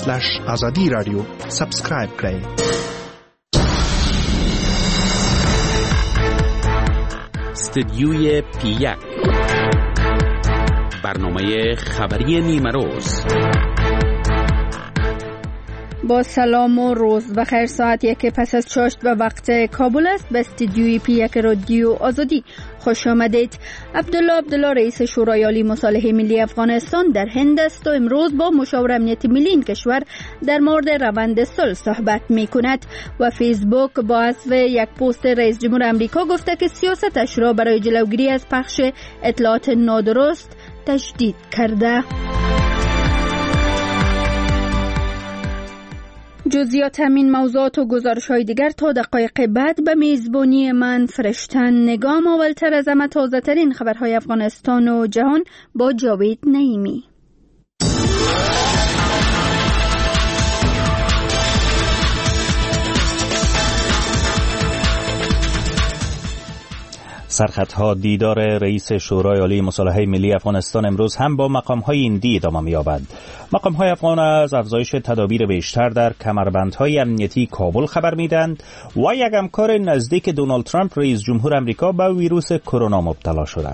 facebook.com/azadi radio سابسکرایب کړئ. استدیوی پی1 برنامه خبری نیمه روز. با سلام و روز بخیر. ساعت 1 پس از چاشت به وقت کابل است. به استدیوی پی1 رادیو آزادی خوش آمدید. عبدالله رئیس شورای عالی مصالحه ملی افغانستان در هند است و امروز با مشاور امنیت ملی این کشور در مورد روند صلح صحبت می کند. و فیسبوک با حذف یک پست رئیس جمهور امریکا گفته که سیاستش را برای جلوگیری از پخش اطلاعات نادرست تجدید کرده. جزئیات همین موضوعات و گزارش‌های دیگر تا دقایق بعد به میزبانی من فرشتن نگام. اولتر از همه تازه‌ترین خبرهای افغانستان و جهان با جاوید نعیمی. سرخطها دیدار رئیس شورای عالی مصالحه ملی افغانستان امروز هم با مقام‌های هندی ادامه می‌یابد. مقام‌های افغان از افزایش تدابیر بیشتر در کمربندهای امنیتی کابل خبر می‌دهند و یک همکار نزدیک دونالد ترامپ رئیس جمهور آمریکا به ویروس کرونا مبتلا شده.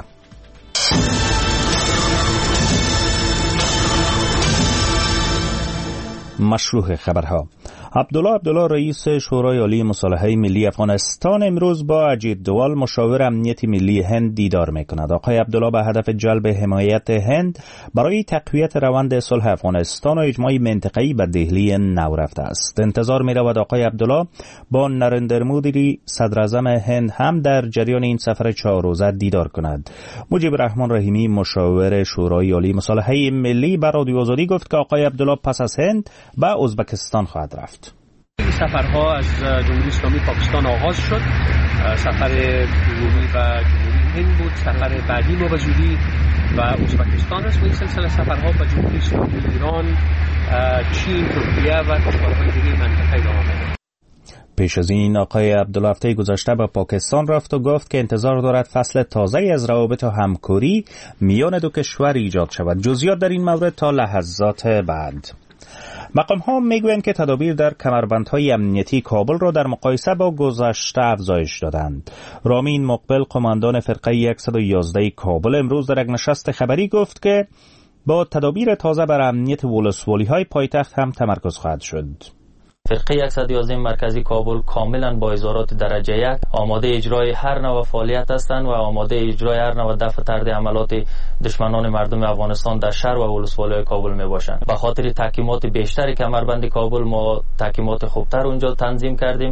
مشروع خبرها. عبدالله رئیس شورای عالی مصالحه ملی افغانستان امروز با اجید دوال مشاور امنیت ملی هند دیدار می‌کند. آقای عبدالله به هدف جلب حمایت هند برای تقویت روند صلح افغانستان و اجماع منطقه‌ای به دهلی نو رفته است. انتظار می‌رود آقای عبدالله با نریندر مودی صدر اعظم هند هم در جریان این سفر 4 روزه دیدار کند. مجیب الرحمن رحیمی مشاور شورای عالی مصالحه ملی به رادیو آزادی گفت که آقای عبدالله پس از هند به ازبکستان خواهد رفت. سفرها از جمهوری اسلامی پاکستان آغاز شد. سفر دومی و جمهوری هند بود. سفر بعدی ما به زودی و ازبکستان است و این سلسله سفرها به جمهوری اسلامی ایران، چین، ترکیه و کشورهای دیگر منطقه ادامه دارد. پیش از این آقای عبدالله هفته گذشته به پاکستان رفت و گفت که انتظار دارد فصل تازه‌ای از روابط و همکاری میان دو کشور ایجاد شود. جزئیات در این مورد تا لحظات بعد. مقام ها میگویند که تدابیر در کمربندهای امنیتی کابل را در مقایسه با گذشته افزایش دادند. رامین مقبل قماندان فرقه 111 کابل امروز در یک نشست خبری گفت که با تدابیر تازه بر امنیت ولسوالی‌های پایتخت هم تمرکز خواهد شد. فرقه 111 مرکزی کابل کاملا با ازارات درجه 1 آماده اجرای هر نوع فعالیت هستند و آماده اجرای هر نوع دفع طرد عملات دشمنان مردم افغانستان در شهر و ولسوالی کابل می باشند. به خاطر تحکیمات بیشتر کمربند کابل ما تحکیمات خوبتر اونجا تنظیم کردیم.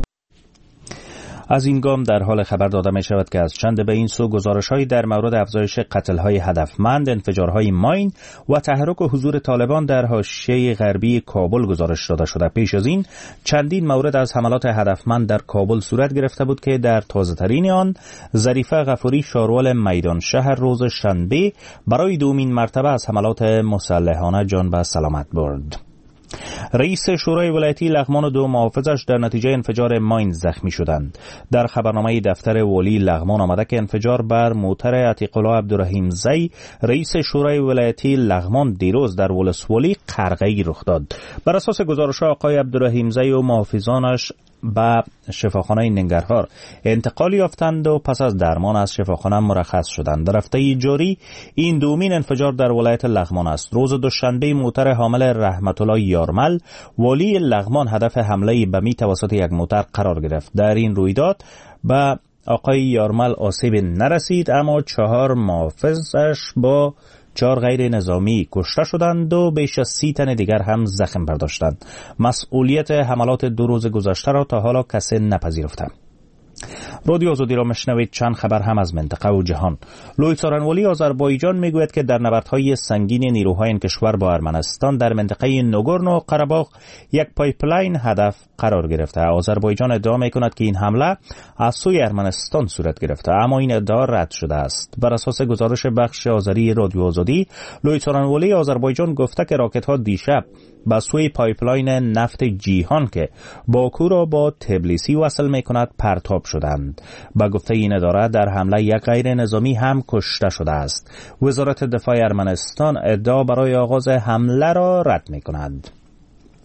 از این گام در حال خبر داده می شود که از چند به این سو گزارش‌هایی در مورد افزایش قتل‌های هدفمند، انفجارهای ماین و تحرک و حضور طالبان در حاشیه غربی کابل گزارش داده شده. پیش از این چندین مورد از حملات هدفمند در کابل صورت گرفته بود که در تازه‌ترین آن ظریفه غفوری شارول میدان شهر روز شنبه برای دومین مرتبه از حملات مسلحانه جان به سلامت برد. رئیس شورای ولایتی لغمان و 2 محافظش در نتیجه انفجار ماین زخمی شدند. در خبرنامه دفتر والی لغمان آمده که انفجار بر موتر عتیق الله عبدالرحیم زی رئیس شورای ولایتی لغمان دیروز در ولسوالی قرغه‌ای رخ داد. بر اساس گزارش آقای عبدالرحیم زی و محافظانش به شفاخانه ننگرهار انتقال یافتند و پس از درمان از شفاخانه مرخص شدند. در هفته جاری این دومین انفجار در ولایت لغمان است. روز دوشنبه موتر حامل رحمت الله یارمل والی لغمان هدف حمله بمی توسط یک موتر قرار گرفت. در این رویداد به آقای یارمل آسیب نرسید، اما 4 محافظش با 4 غیر نظامی کشته شدند و بیش از 30 تن دیگر هم زخم برداشتند. مسئولیت حملات 2 روز گذشته را تا حالا کسی نپذیرفته. رادیو آزادی را مشنوید. چند خبر هم از منطقه و جهان. لوی سارنوالی آذربایجان میگوید که در نبردهای سنگین نیروهای این کشور با ارمنستان در منطقه نوگورنو قره‌باغ یک پایپلاین هدف قرار گرفته. آذربایجان ادعا میکند که این حمله از سوی ارمنستان صورت گرفته، اما این ادعا رد شده است. بر اساس گزارش بخش آذری رادیو آزادی، لوی سارنوالی آذربایجان گفته که راکت‌ها دیشب به سوی پایپلاین نفت جیهان که باکو را با تبلیسی وصل میکند پرتاب شدند. با گفته این اداره در حمله یک غیر نظامی هم کشته شده است. وزارت دفاع ارمنستان ادعا برای آغاز حمله را رد میکند.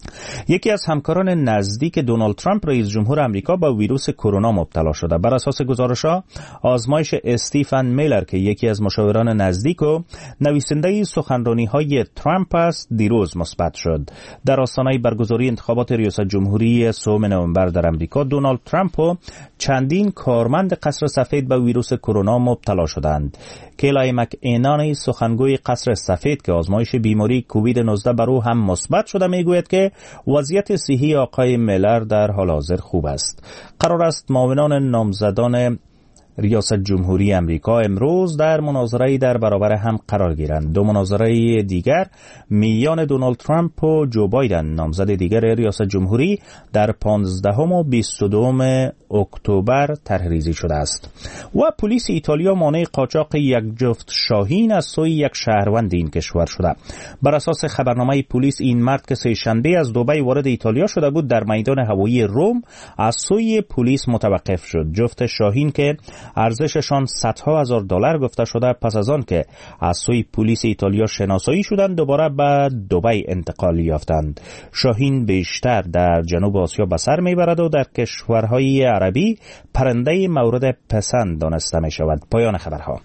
یکی از همکاران نزدیک دونالد ترامپ رئیس جمهور آمریکا با ویروس کرونا مبتلا شده. بر اساس گزارش‌ها آزمایش استیفن میلر که یکی از مشاوران نزدیک و نویسنده سخنرانی‌های ترامپ است دیروز مثبت شد. در آستانه برگزاری انتخابات ریاست جمهوری 3 نوامبر در آمریکا دونالد ترامپ و چندین کارمند قصر سفید به ویروس کرونا مبتلا شدند. کیلای مک اینانی سخنگوی قصر سفید که آزمایش بیماری کووید 19 بر او هم مثبت شده میگوید که وضعیت صحی آقای میلر در حال حاضر خوب است. قرار است معاونان نامزدان ریاست جمهوری امریکا امروز در مناظره در برابر هم قرار گیرند. دو مناظره دیگر میان دونالد ترامپ و جو بایدن نامزد دیگر ریاست جمهوری در 15 و 22 اکتبر طرح‌ریزی شده است. و پلیس ایتالیا مانع قاچاق یک جفت شاهین از سوی یک شهروند این کشور شده. بر اساس خبرنامه پلیس این مرد که سه شنبه از دبی وارد ایتالیا شده بود در میدان هوایی روم از سوی پلیس متوقف شد. جفت شاهین که ارزششان صدها هزار دلار گفته شده پس از آن که از سوی پلیس ایتالیا شناسایی شدند دوباره به دبی انتقال یافتند. شاهین بیشتر در جنوب آسیا به سر میبرد و در کشورهای عربی پرنده مورد پسند دانسته می شود. پایان خبرها.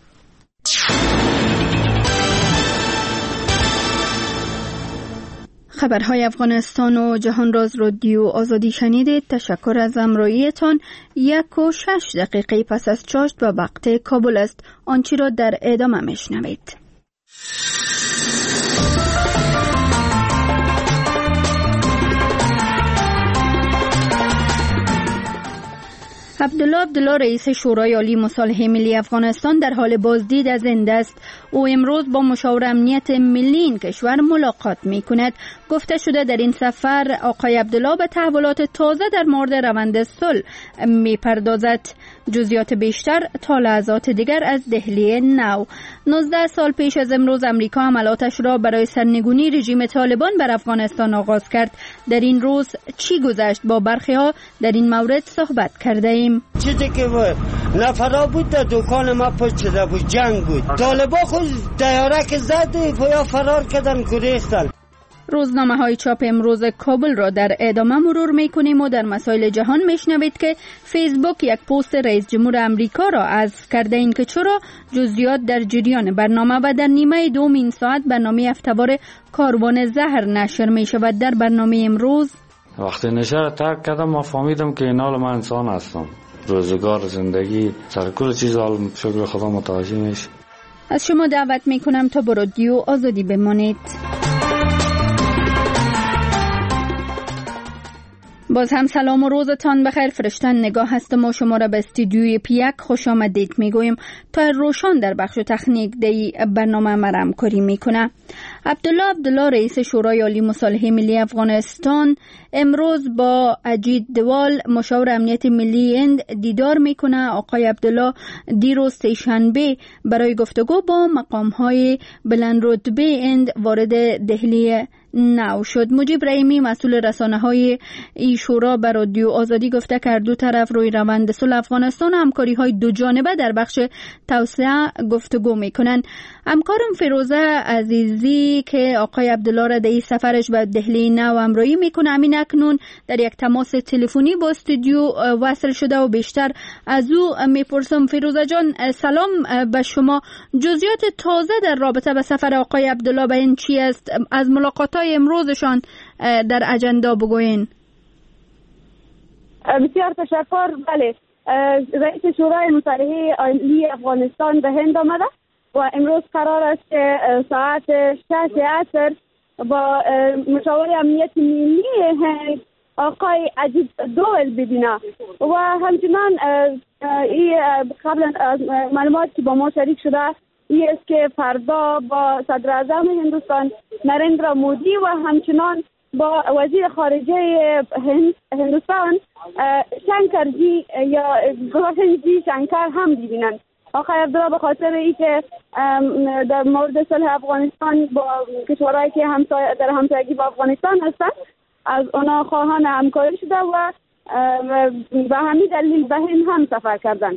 خبرهای افغانستان و جهان راز رادیو آزادی شنیدید. تشکر از همراهیتان. 1:06 پس از چاشت و وقت کابل است. آنچه را در ادامه میشنوید. عبدالله رئیس شورای عالی مصالحه ملی افغانستان در حال بازدید از زنده است. او امروز با مشاور امنیت ملی این کشور ملاقات می کند. گفته شده در این سفر آقای عبدالله به تحولات تازه در مورد روند صلح می پردازد. جزئیات بیشتر تا لحظات دیگر از دهلی نو. 19 سال پیش از امروز امریکا حملاتش را برای سرنگونی رژیم طالبان بر افغانستان آغاز کرد. در این روز چی گذشت؟ با برخی ها در این مورد صحبت کرده ایم. چیزی که نفرا بود در دکان ما پشت شده بود، جنگ بود. طالبا خود دیاره که زد یا فرار کردن گریختن. روزنامه های چاپ امروز کابل را در ادامه مرور می کنیم و در مسائل جهان می شنوید که فیسبوک یک پست رئیس جمهور امریکا را حذف کرده. این که چرا؟ جزئیات در جریان برنامه. و در نیمه دوم این ساعت برنامه هفته‌وار کاروان زهر نشر می شود. در برنامه امروز وقتی نشه را ترک کردم ما فهمیدم که این حال من انسان هستم. روزگار زندگی سر کل چیز حال شکر خدا متوجه میشه. از شما دعوت می کنم تا با رادیو آزادی بمانید. باز هم سلام و روزتان بخیر. فرشتن نگاه هستم و شما را به استودیوی پیک خوش آمدید میگویم. تا روشان در بخش تکنیک دی برنامه مرم کاری میکنه. عبدالله رئیس شورای عالی مصالحه ملی افغانستان امروز با اجید دوال مشاور امنیت ملی هند دیدار میکنه. آقای عبدالله دیروز سه‌شنبه برای گفتگو با مقام‌های بلند رتبه هند وارد دهلی نو شد. مجیب رحیمی مسئول رسانه‌های ای شورا بر رادیو آزادی گفته که دو طرف روی روند صلح افغانستان همکاری‌های دو جانبه در بخش توسعه گفتگو میکنن. همکارم فیروزه عزیزی که آقای عبدالله را در این سفرش به دهلی نو همراهی میکنه همین اکنون در یک تماس تلفنی با استودیو وصل شده و بیشتر از او میپرسم. فیروزه جان سلام به شما. جزئیات تازه در رابطه به سفر آقای عبدالله به این چی است؟ از ملاقات‌های امروزشان در اجندا بگوین. بسیار تشکر. بله، رئیس شورای مصالحه عالی افغانستان به هند آمده و امروز قرار است که ساعت 6 عصر با مشاور امنیت ملی هند آقای اجید دوال ببینه و همچنان قبل از معلومات که با ما شریک شده این است که فردا با صدر اعظم هندوستان نریندرا مودی و همچنان با وزیر خارجه هندوستان شنکرجی یا گوهرجی شنکر هم ببینند. آقای عبدالله به خاطر اینکه در مورد صلح افغانستان با کشورهایی که در همسایگی با افغانستان هستند از اونا خواهان همکاری شده و به همین دلیل به هند هم سفر کردند.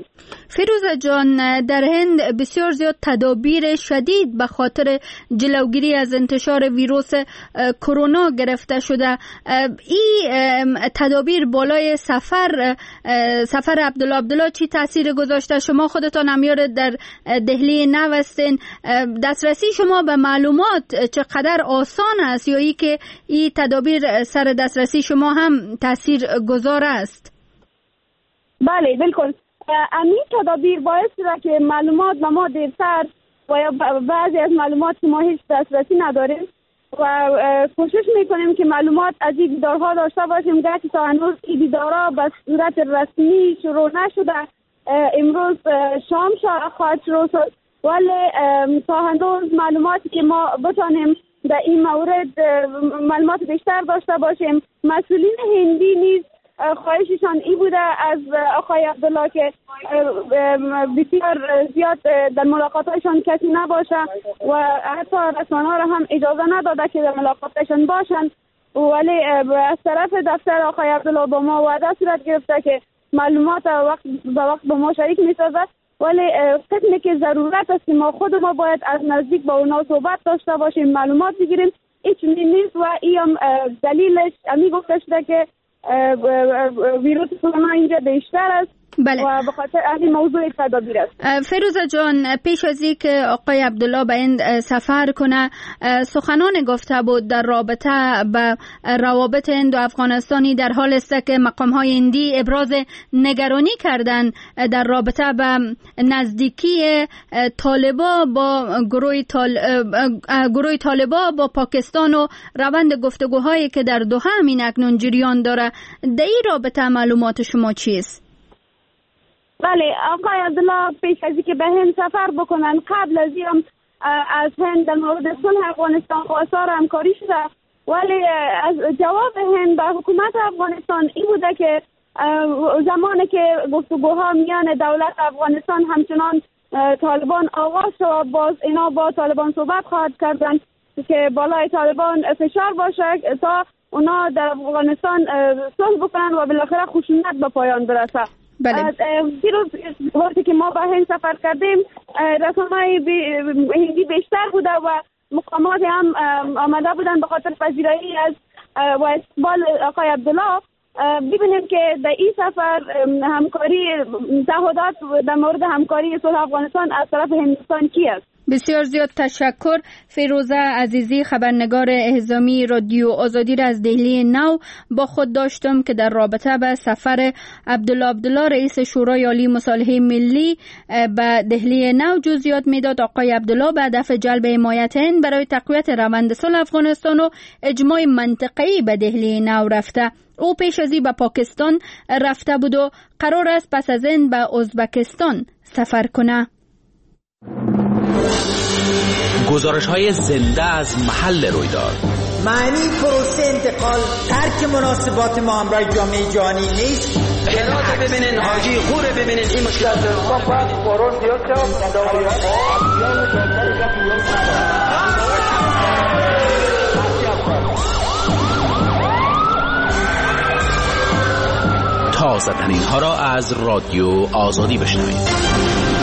فیروزه جان، در هند بسیار زیاد تدابیر شدید به خاطر جلوگیری از انتشار ویروس کرونا گرفته شده. این تدابیر بالای سفر عبدالله چی تاثیر گذاشته؟ شما خودتان امیار در دهلی نو هستین، دسترسی شما به معلومات چقدر آسان است یا ای که این تدابیر سر دسترسی شما هم تاثیر گذار است؟ بله بالکل، این تدابیر باعث شده که معلومات به ما دیرتر و یا بعضی از معلومات که ما هیچ دسترسی نداریم و کوشش میکنیم که معلومات از این دیدارها داشته باشیم. گرچه تا هنوز این دیدارها به صورت رسمی شروع نشده، امروز شام خواهد شروع شد، ولی تا هنوز معلوماتی که ما بتانیم در این مورد معلومات بیشتر داشته باشیم. مسئولین هندی نیز خواهششان این بوده از آقای عبدالله که بسیار زیاد در ملاقاتشان کسی نباشه و حتی رسانه‌ها را هم اجازه نداده که در ملاقاتشان باشن، ولی از طرف دفتر آقای عبدالله با ما وعده صورت گرفته که معلومات وقت به وقت با ما شریک می‌سازد، ولی قسمی که ضرورت است که ما خود ما باید از نزدیک با اونا صحبت داشته باشیم، معلومات بگیریم. هیچ نیست و این هم دلیلش امی گفته شده که ویروس کرونا اینجا بیشتر است. بله. و به خاطر این موضوع تدابیر است. فیروزه جان، پیش از این که آقای عبدالله به این سفر کنه سخنان گفته بود در رابطه به روابط هند و افغانستانی، در حال است که مقام‌های هندی ابراز نگرانی کردن در رابطه به نزدیکی طالبا با گروه طالبا با پاکستان و روند گفتگوهایی که در دوحه همین اکنون جریان داره. در این رابطه معلومات شما چیست؟ بله، آقای عبدالله پیش از اینکه به هند سفر بکنن قبل از این از هند در مورد صلح افغانستان خواستار همکاری شده، ولی از جواب هند به حکومت افغانستان این بوده که زمانی که گفتگوها میان دولت افغانستان همچنان طالبان آغاز شد، باز اینا با طالبان صحبت خواهد کردن که بالای طالبان فشار باشه تا اونا در افغانستان صلح بکنن و بالاخره خشونت به پایان برسه. بله. دیروز وقتی که ما به هند سفر کردیم رسانه‌های هندی بیشتر بوده و مقامات هم آمده بودن به خاطر پذیرایی از و استقبال آقای عبدالله. ببینیم که در این سفر همکاری تعهدات در مورد همکاری صلح افغانستان از طرف هندوستان کی است؟ بسیار زیاد تشکر. فیروزه عزیزی، خبرنگار اعزامی رادیو آزادی را از دهلی نو با خود داشتم که در رابطه به سفر عبدالله رئیس شورای عالی مصالحه ملی به دهلی نو جزئیات میداد. آقای عبدالله به هدف جلب حمایت هند برای تقویت روند صلح افغانستان و اجماع منطقه‌ای به دهلی نو رفته. او پیش از این به پاکستان رفته بود و قرار است پس از این به ازبکستان سفر کنه. گزارش‌های زنده از محل رویداد. معنی پروسه انتقال ترک مناسبات ما همراه جامعه جهانی نیست. جنات ببینین، حاجی خوره ببینین، این مشکلات تازه ترین ها را از رادیو آزادی بشنوید.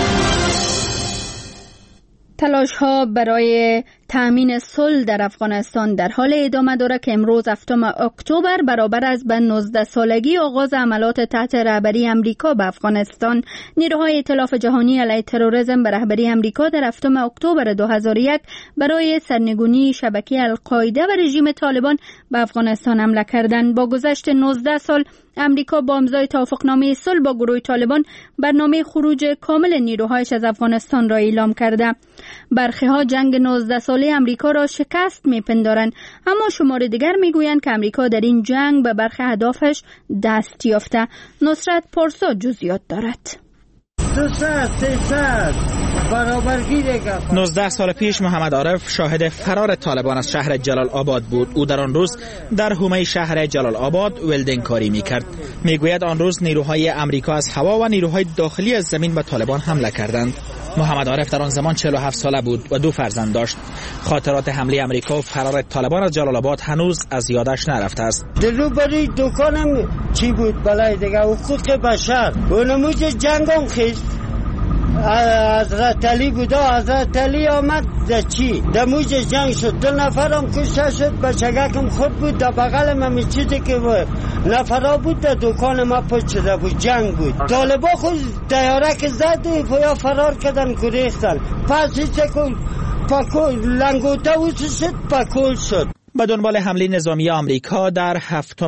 تلاش ها برای تأمین صلح در افغانستان در حال ادامه دارد که امروز 7 اکتبر برابر است به 19 سالگی آغاز عملات تحت رهبری امریکا به افغانستان. نیروهای ائتلاف جهانی علیه تروریسم به رهبری امریکا در 7 اکتبر 2001 برای سرنگونی شبکه القاعده و رژیم طالبان به افغانستان حمله کردند. با گذشت 19 سال امریکا با امضای توافقنامه صلح با گروه طالبان برنامه خروج کامل نیروهایش از افغانستان را اعلام کرده. برخی‌ها جنگ 19 ساله امریکا را شکست می‌پندارند، اما شمار دیگر می‌گویند که امریکا در این جنگ به برخی اهدافش دست یافته. نصرت پارسا جزئیات دارد. 19 سال پیش محمد عارف شاهد فرار طالبان از شهر جلال آباد بود. او در آن روز در حومه شهر جلال آباد ولدینگ کاری می‌کرد. می‌گوید آن روز نیروهای امریکا از هوا و نیروهای داخلی از زمین به طالبان حمله کردند. محمد عارف در آن زمان 47 ساله بود و 2 فرزند داشت. خاطرات حمله امریکا و فرار طالبان از جلال آباد هنوز از یادش نرفته است. روبروی دکانم چی بود؟ بالای دیگه حقوق بشر و نموز جنگم خیست حضرت علی بودا. حضرت علی آمد در چی؟ در موج جنگ شد. 2 نفرم کشته شد. بچگکم خود بود در بغلم. همین چیزی که نفرا بود در دکان ما پشت شده بود. جنگ بود. طالبا خود دیاره که زد یا فرار کردن گریختن. پس هیچ کن لنگوته شد پکول شد. به دنبال حمله نظامی آمریکا در 7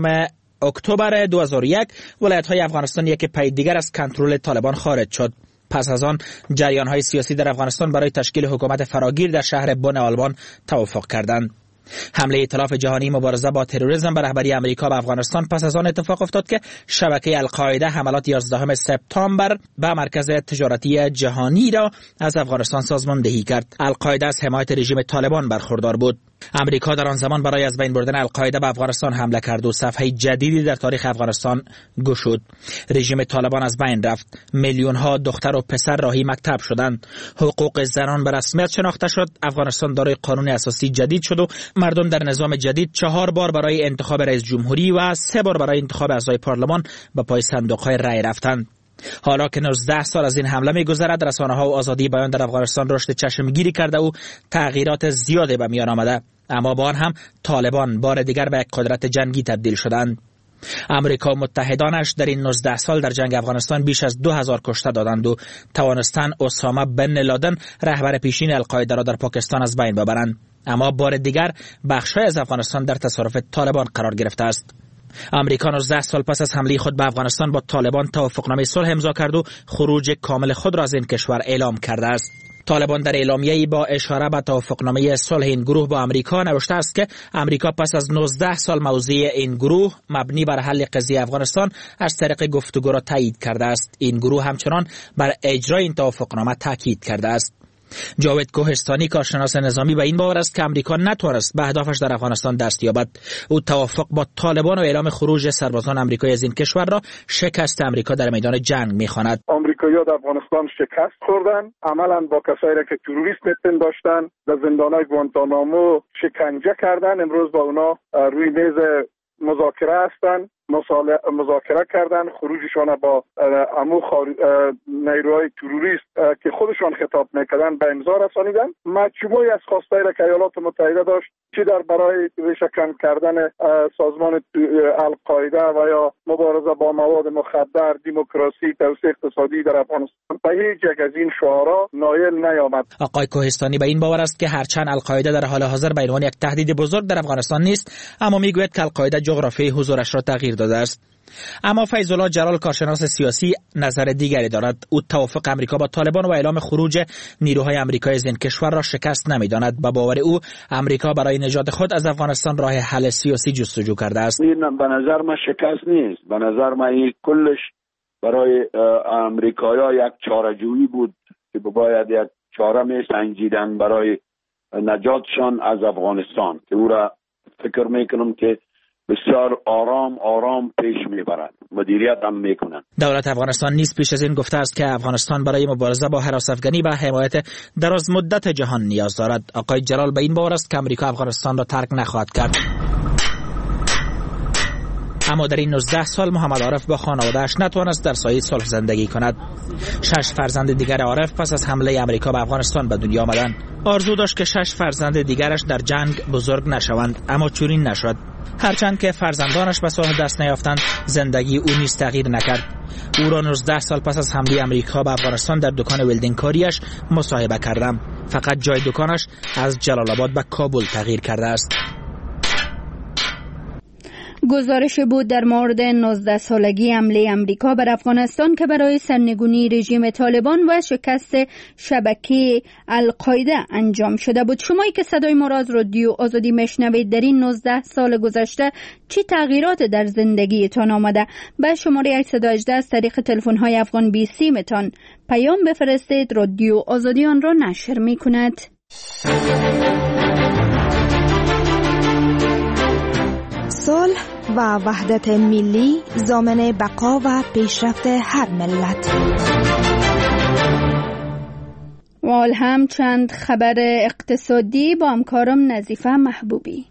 اکتبر 2001 ولایت‌های افغانستان یک پای دیگر از کنترل طالبان خارج شد. پس از آن جریان‌های سیاسی در افغانستان برای تشکیل حکومت فراگیر در شهر بن آلبان توافق کردند. حمله ائتلاف جهانی مبارزه با تروریسم به رهبری آمریکا به افغانستان پس از آن اتفاق افتاد که شبکه القاعده حملات 11 سپتامبر به مرکز تجارتی جهانی را از افغانستان سازماندهی کرد. القاعده از حمایت رژیم طالبان برخوردار بود. امریکا در آن زمان برای از بین بردن القاعده به افغانستان حمله کرد و صفحه جدیدی در تاریخ افغانستان گشود. رژیم طالبان از بین رفت. میلیون‌ها دختر و پسر راهی مکتب شدند. حقوق زنان به رسمیت شناخته شد. افغانستان دارای قانون اساسی جدید شد و مردم در نظام جدید 4 بار برای انتخاب رئیس جمهوری و 3 بار برای انتخاب اعضای پارلمان به پای صندوق‌های رای رفتند. حالا که 19 سال از این حمله می‌گذرد، رسانه‌ها و آزادی بیان در افغانستان رشد چشمگیری کرده و تغییرات زیادی به میان آمده، اما با آن هم طالبان بار دیگر به یک قدرت جنگی تبدیل شدند. امریکا و متحدانش در این 19 سال در جنگ افغانستان بیش از 2000 کشته دادند و توانستند اسامه بن لادن رهبر پیشین القاعده را در پاکستان از بین ببرند، اما بار دیگر بخش‌های از افغانستان در تصرف طالبان قرار گرفته است. امریکا 19 سال پس از حمله خود به افغانستان با طالبان توافقنامه صلح امضا کرد و خروج کامل خود را از این کشور اعلام کرده است. طالبان در اعلامیه‌ای با اشاره به توافقنامه صلح این گروه با امریکا نوشته است که امریکا پس از 19 سال موضع این گروه مبنی بر حل قضیه افغانستان از طریق گفتگو را تایید کرده است. این گروه همچنان بر اجرای این توافقنامه تاکید کرده است. جاوید کوهستانی کارشناس نظامی به این باور است که امریکا نتوانست به اهدافش در افغانستان دست یابد. او توافق با طالبان و اعلام خروج سربازان آمریکایی از این کشور را شکست امریکا در میدان جنگ می‌خواند. آمریکایی‌ها در افغانستان شکست خوردند، عملاً با کسایی که تروریست می‌پنداشتن در زندان‌های گوانتانامو شکنجه کردند. امروز با اونا روی میز مذاکره هستند، مذاکره کردن خروجشان با نیروهای تروریست که خودشان خطاب میکردن به امضا رسانیدن. مجموعی از خواستایی را که ایالات متحده داشت، چه در برای ریشه‌کن کردن سازمان القاعده و یا مبارزه با مواد مخدر، دموکراسی، توسعه اقتصادی در افغانستان، به هیچ یک از این شعارا نایل نیامد. آقای کوهستانی به این باور است که هرچند القاعده در حال حاضر به عنوان یک تهدید بزرگ در افغانستان نیست، اما میگوید که القاعده جغرافیای حضورش را تغییر داده است. اما فیض الله جلال کارشناس سیاسی نظر دیگری دارد. او توافق امریکا با طالبان و اعلام خروج نیروهای آمریکایی از این کشور را شکست نمی‌داند. به باور او امریکا برای نجات خود از افغانستان راه حل سیاسی جستجو کرده است. این به نظر من شکست نیست. به نظر من این کلش برای امریکایی‌ها یک چاره‌جویی بود که باید یک چاره می‌سنجیدن برای نجاتشان از افغانستان که او را فکر می‌کنم که بسیار آرام پیش میبرند، مدیریت هم میکنند. دولت افغانستان نیز پیش از این گفته است که افغانستان برای مبارزه با هراس افغانی و حمایت دراز مدت جهان نیاز دارد. آقای جلال به این باور است که امریکا افغانستان را ترک نخواهد کرد. اما در این 19 سال محمد عارف با خانواده‌اش نتوانست در سایه صلح زندگی کند. 6 فرزند دیگر عارف پس از حمله امریکا به افغانستان به دنیا آمدند. آرزو داشت که 6 فرزند دیگرش در جنگ بزرگ نشوند، اما چنین نشد. هرچند که فرزندانش به صلح دست نیافتند، زندگی او نیز تغییر نکرد. او را 19 سال پس از حمله امریکا به افغانستان در دکان ولدینگ کاریش مصاحبه کردم. فقط جای دکانش از جلال آباد به کابل تغییر کرده است. گزارش بود در مورد 19 سالگی حمله امریکا بر افغانستان که برای سرنگونی رژیم طالبان و شکست شبکه القاعده انجام شده بود. شمایی که صدای ما را از رادیو آزادی میشنوید، در این 19 سال گذشته چه تغییرات در زندگیتان آمده؟ به شماره 818 از طریق تلفن‌های افغان 20 میتان پیام بفرستید. رادیو آزادی آن را نشر میکند. صلح و وحدت ملی ضامن بقا و پیشرفت هر ملت. و حال هم چند خبر اقتصادی با همکارم نظیفه محبوبی.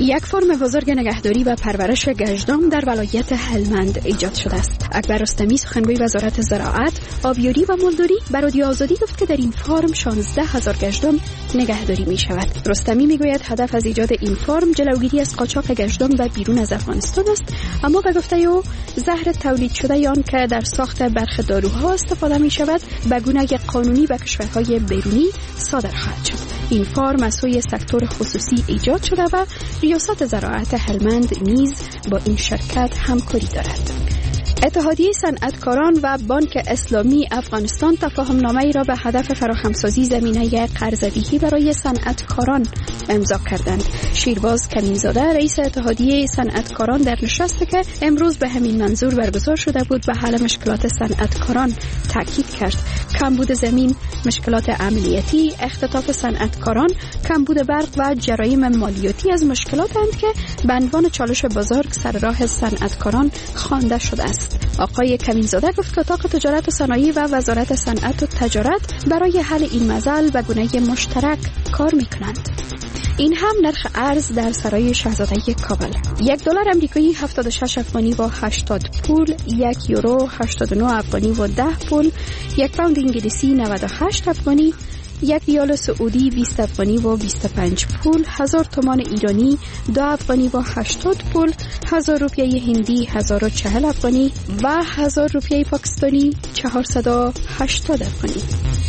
یک فرم بزرگ نگهداری و پرورش گژدام در ولایت هلمند ایجاد شده است. اکبر رستمی سخنگوی وزارت زراعت، آبیاری و مولدوری به رادیو آزادی گفت که در این فرم 16,000 گژدام نگهداری می شود. رستمی می گوید هدف از ایجاد این فرم جلوگیری از قاچاق گژدام و بیرون از افغانستان است، اما به گفته او زهر تولید شده آن که در ساخت برخی داروها استفاده می شود به گونه قانونی به کشورهای بیرونی صادر خواهد شد. این فرم از سوی سکتور خصوصی ایجاد شده و ریاست زراعت هلمند نیز با این شرکت همکاری دارد. اتحادیه صنعتکاران و بانک اسلامی افغانستان تفاهم‌نامه‌ای را به هدف فراهمسازی زمینه قرض‌دهی برای صنعتکاران امضا کردند. شیرباز کمینزاده رئیس اتحادیه صنعتکاران در نشستی که امروز به همین منظور برگزار شده بود به حل مشکلات صنعتکاران تاکید کرد. کمبود زمین، مشکلات عملیاتی، اختطاف صنعتکاران، کمبود برق و جرایم مالیاتی از مشکلاتند که به عنوان چالش بزرگ سر راه صنعتکاران خوانده شده است. آقای کمینزاده گفت که اتاق تجارت و صنایع و وزارت صنعت و تجارت برای حل این مسئله به گونه مشترک کار می‌کنند. این هم نرخ ارز در سرای شاهزاده کابل. $1 آمریکایی 76 افغانی و 80 پول، €1 89 افغانی و 10 پول، یک پوند انگلیسی 98 افغانی، یک ریال سعودی 20 افغانی و 25 پول، 1000 تومان ایرانی 2 افغانی و 80 پول، 1000 روپیه هندی 1040 افغانی و 1000 روپیه پاکستانی 480 افغانی.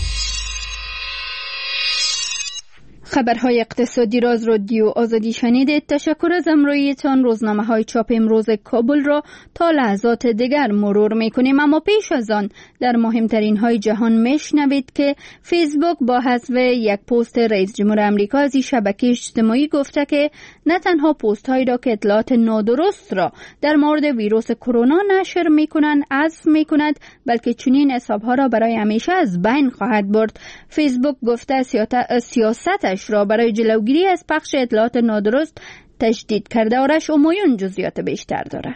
خبرهای اقتصادی را از رادیو آزادی شنیدید. تشکر از همراهیتان. روزنامه‌های چاپ امروز کابل را تا لحظات دیگر مرور می‌کنیم، اما پیش از آن در مهمترین های جهان میشنوید که فیسبوک با حذف یک پست رئیس جمهور آمریکا از این شبکه اجتماعی گفته که نه تنها پست‌هایی را که اطلاعات نادرست را در مورد ویروس کرونا نشر می‌کنند حذف می‌کند، بلکه چنین حساب‌ها را برای همیشه از بین خواهد برد. فیسبوک گفته سیاستش را برای جلوگیری از پخش اطلاعات نادرست تجدید کرده. آرش امایون جزئیات بیشتر داره.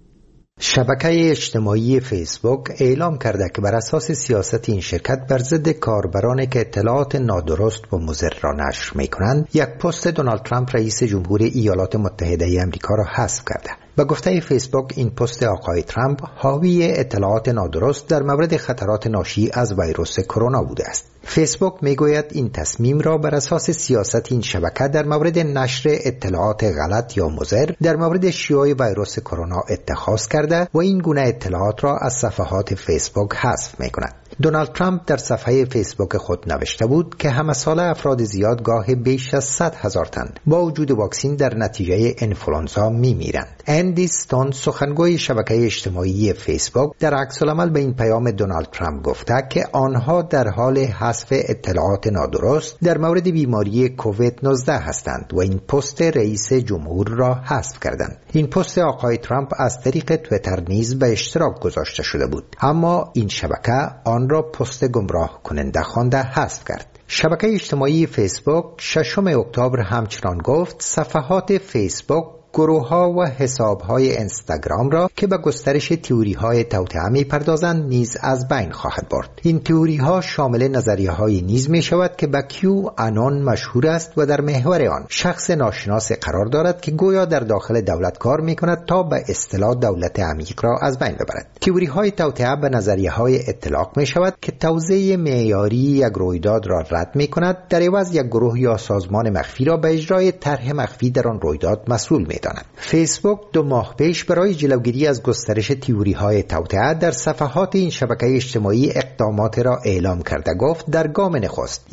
شبکه اجتماعی فیسبوک اعلام کرده که بر اساس سیاست این شرکت بر ضد کاربرانی که اطلاعات نادرست و مضر را نشر می‌کنند، یک پست دونالد ترامپ رئیس جمهور ایالات متحده آمریکا را حذف کرده. به گفته فیسبوک این پست آقای ترامپ حاوی اطلاعات نادرست در مورد خطرات ناشی از ویروس کرونا بوده است. فیسبوک میگوید این تصمیم را بر اساس سیاست این شبکه در مورد نشر اطلاعات غلط یا مضر در مورد شیوع ویروس کرونا اتخاذ کرده و این گونه اطلاعات را از صفحات فیسبوک حذف میکند. دونالد ترامپ در صفحه فیسبوک خود نوشته بود که همه ساله افراد زیاد گاه بیش از 100,000 تن با وجود واکسن در نتیجه انفلوانزا میمیرند. اندی ستون سخنگوی شبکه اجتماعی فیسبوک در عکس‌العمل به این پیام دونالد ترامپ گفته که آنها در حال حذف اطلاعات نادرست در مورد بیماری کووید 19 هستند و این پست رئیس جمهور را حذف کردند. این پست آقای ترامپ از طریق توییتر نیز به اشتراک گذاشته شده بود، اما این شبکه آن را پست گمراه کننده خوانده حذف کرد. شبکه اجتماعی فیسبوک 6 اکتبر همچنان گفت صفحات فیسبوک، گروه‌ها و حساب‌های اینستاگرام را که به گسترش تئوری‌های توطئه می‌پردازند نیز از بین خواهد برد. این تئوری‌ها شامل نظریه‌هایی نیز می‌شود که به کیو آنون مشهور است و در محور آن شخص ناشناس قرار دارد که گویا در داخل دولت کار می‌کند تا به اصطلاح دولت عمیق را از بین ببرد. تئوری‌های توطئه به نظریه‌های اطلاق می‌شود که توزیع معیاری یک رویداد را رد می‌کند، در عوض یک گروه یا سازمان مخفی را به اجرای طرح مخفی در آن رویداد مسئول می‌داند. فیسبوک 2 ماه پیش برای جلوگیری از گسترش تئوری‌های توطئه در صفحات این شبکه اجتماعی اقدامات را اعلام کرده گفت در گام نخست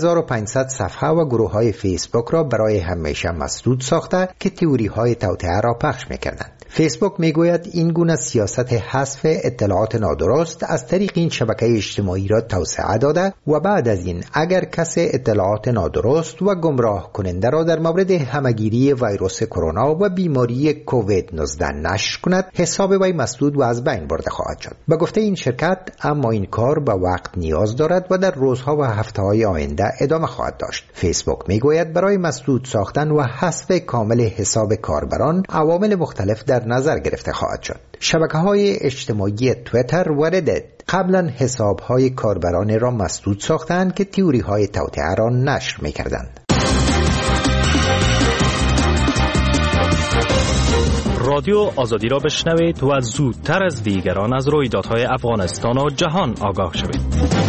1500 صفحه و گروه‌های فیسبوک را برای همیشه مسدود ساخته که تئوری‌های توطئه را پخش می‌کردند. فیسبوک میگوید این گونه سیاست حذف اطلاعات نادرست از طریق این شبکه اجتماعی را توسعه داده و بعد از این اگر کسی اطلاعات نادرست و گمراه کننده را در مورد همگیری ویروس کرونا و بیماری کووید 19 نشر کند، حساب وی مسدود و از بین برده خواهد شد. به گفته این شرکت اما این کار به وقت نیاز دارد و در روزها و هفته‌های آینده ادامه خواهد داشت. فیسبوک میگوید برای مسدود ساختن و حذف کامل حساب کاربران عوامل مختلف در نظر گرفته خواهد شد. شبکه‌های اجتماعی توییتر و ردیت قبلا حساب‌های کاربران را مسدود ساختند که تئوری‌های توطئه را نشر می‌کردند. رادیو آزادی را بشنوید و زودتر از دیگران از رویدادهای افغانستان و جهان آگاه شوید.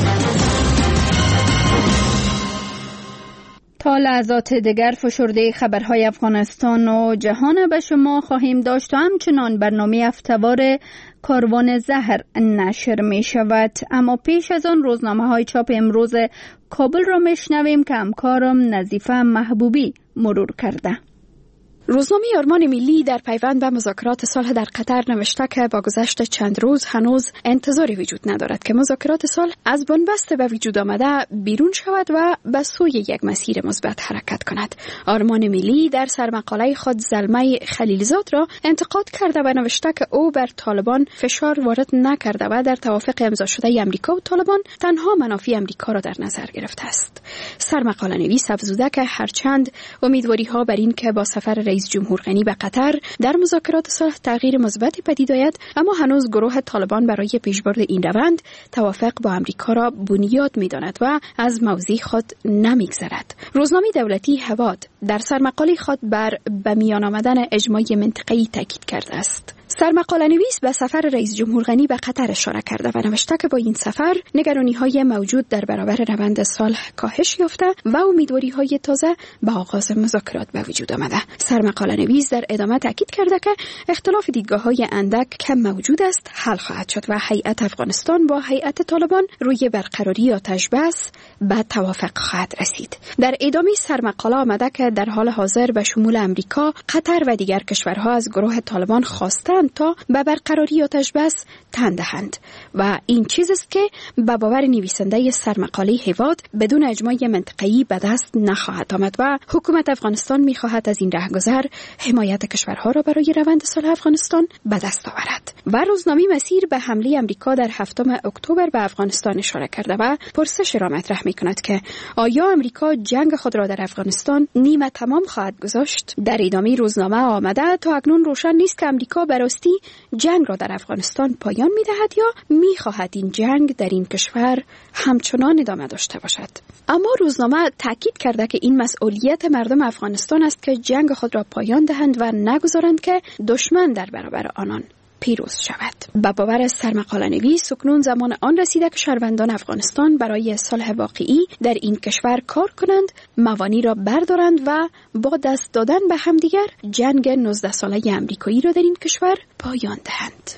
تا لحظات دیگر فشرده خبرهای افغانستان و جهان به شما خواهیم داشت و همچنان برنامه هفته‌وار کاروان زهر نشر می شود. اما پیش از آن روزنامه های چاپ امروز کابل را می شنویم که همکارم نظیفه محبوبی مرور کرده. روزنامه آرمان ملی در پیوند به مذاکرات صلح در قطر نوشته که با گذشت چند روز هنوز انتظاری وجود ندارد که مذاکرات صلح از بنبست به وجود آمده بیرون شود و به سوی یک مسیر مثبت حرکت کند. آرمان ملی در سرمقاله خود زلمه خلیلزاد را انتقاد کرده و نوشته که او بر طالبان فشار وارد نکرده و در توافق امضا شده امریکا و طالبان تنها منافع امریکا را در نظر گرفته است. سرمقاله نویس افزوده که هرچند امیدواری ها بر این که با سفر رئیس جمهور غنی به قطر در مذاکرات صلح تغییر مثبتی پدید آید، اما هنوز گروه طالبان برای پیشبرد این روند توافق با امریکا را بنیاد می‌داند و از موضع خود نمی‌گذرد. روزنامه دولتی هواد در سرمقاله خود بر به میان آمدن اجماع منطقه‌ای تاکید کرده است. سرمقاله نویس به سفر رئیس جمهور غنی به قطر اشاره کرده و نوشته که با این سفر نگرانی‌های موجود در برابر روند صلح کاهش یافته و امیدواری‌های تازه به آغاز مذاکرات به وجود آمده. سرمقاله نویس در ادامه تاکید کرده که اختلاف دیدگاه‌های اندک که موجود است حل خواهد شد و هیئت افغانستان با هیئت طالبان روی برقراری آتش بس به توافق خواهد رسید. در ادامه سرمقاله آمده که در حال حاضر به شمول امریکا، قطر و دیگر کشورها از گروه طالبان خواستند تا به برقراری آتش بس تن دهند و این چیز است که به باور نویسنده سرمقاله هواد بدون اجماع منطقه‌ای به دست نخواهد آمد و حکومت افغانستان می‌خواهد از این رهگذر حمایت کشورها را برای روند صلح افغانستان به دست آورد. و روزنامه مسیر به حمله امریکا در 7 اکتبر به افغانستان اشاره کرده و پرسش را مطرح می‌کند که آیا امریکا جنگ خود را در افغانستان نیمه تمام خواهد گذاشت؟ در ادامه روزنامه آمده تا اکنون روشن نیست که امریکا براستی جنگ را در افغانستان پایان می‌دهد یا می‌خواهد این جنگ در این کشور همچنان ادامه داشته باشد. اما روزنامه تاکید کرده که این مسئولیت مردم افغانستان است که جنگ خود را پایان دهند و نگذارند که دشمن در برابر آنان پیروز شود. با باور از سرمقاله نویس اکنون زمان آن رسیده که شهروندان افغانستان برای صلح واقعی در این کشور کار کنند، موانع را بردارند و با دست دادن به همدیگر جنگ 19 ساله امریکایی را در این کشور پایان دهند.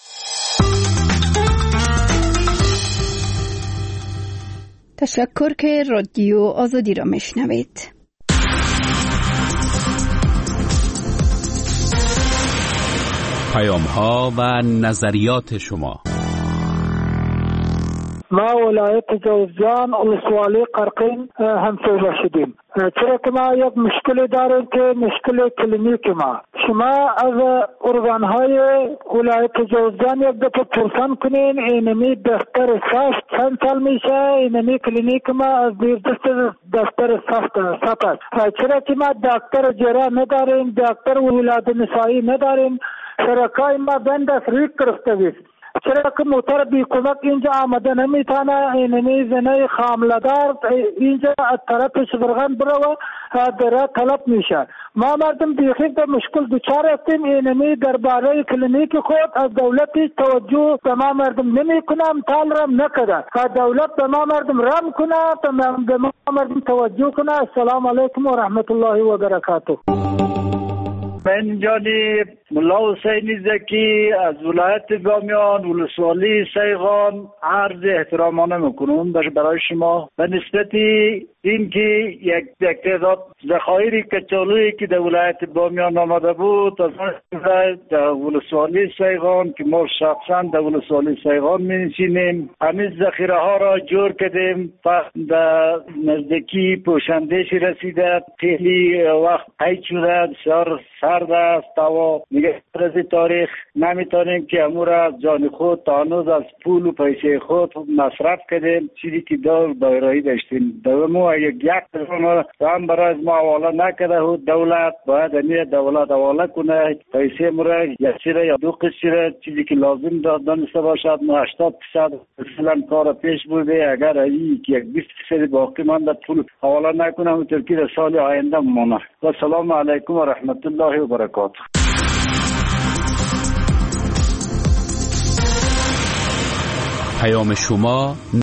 تشکر که رادیو آزادی را میشنوید. پیام‌ها و نظریات شما. ما ولایت جوزجان ولسوالی قرقین همسایه شدیم، چرا که ما یک مشکلی داریم که مشکل کلینیک ما. شما از ارگان‌های ولایت جوزجان یک دفعه پرسان کنین اینمی دفتر سخت چند سال میشه، اینمی کلینیک ما از دفتر سخت است، چرا که ما دکتر جراح نداریم، دکتر ولادت نسایی نداریم، شرکای ما بند است ریک کرفته است. چرا که موتر بی کمک اینجا آمده نمیتونه، اینمی زنه خاملدار اینجا از طرف شبرغان برو در طلب میشه. ما مردم بیخی به مشکل دچار هستیم، اینمی درباره کلینیک خود از دولتی توجه به ما مردم نمیکنم، تال رم نکده. دولت به ما مردم رم کنه، به ما مردم توجه کنه. السلام علیکم و رحمت الله و برکاته. من جانب ملا حسینی زکی از ولایت بامیان ولسوالی سیغان عرض احترامانه میکنم برای شما به نسبت این که یک تعداد ذخایر کچالویی که در ولایت بامیان آمده بود از در ولسوالی سیغان که ما شخصا در ولسوالی سیغان می‌نشینیم، همین ذخیره ها را جور کردیم و در نزدیکی پوشندهش رسیده، خیلی وقت قید شده، بسیار سرد است و میگه از تاریخ نمیتونیم که امور از جان خود تا هنوز از پول و پیسه خود مصرف کردیم، چیزی که دایره‌ای داشتیم دومو یک هم برای ما حواله نکرده و دولت باید اینه دولت حواله کنه پیسه مرا یک چیره یا دو قشره چیزی که لازم دانسته باشد. 80% مثلا کار پیش بوده، اگر این که یک 20% باقی مانده پول حواله نکنه و ترکیه سال آینده مانه. و سلام علیکم و رحمت الله و برکاته. پیام شما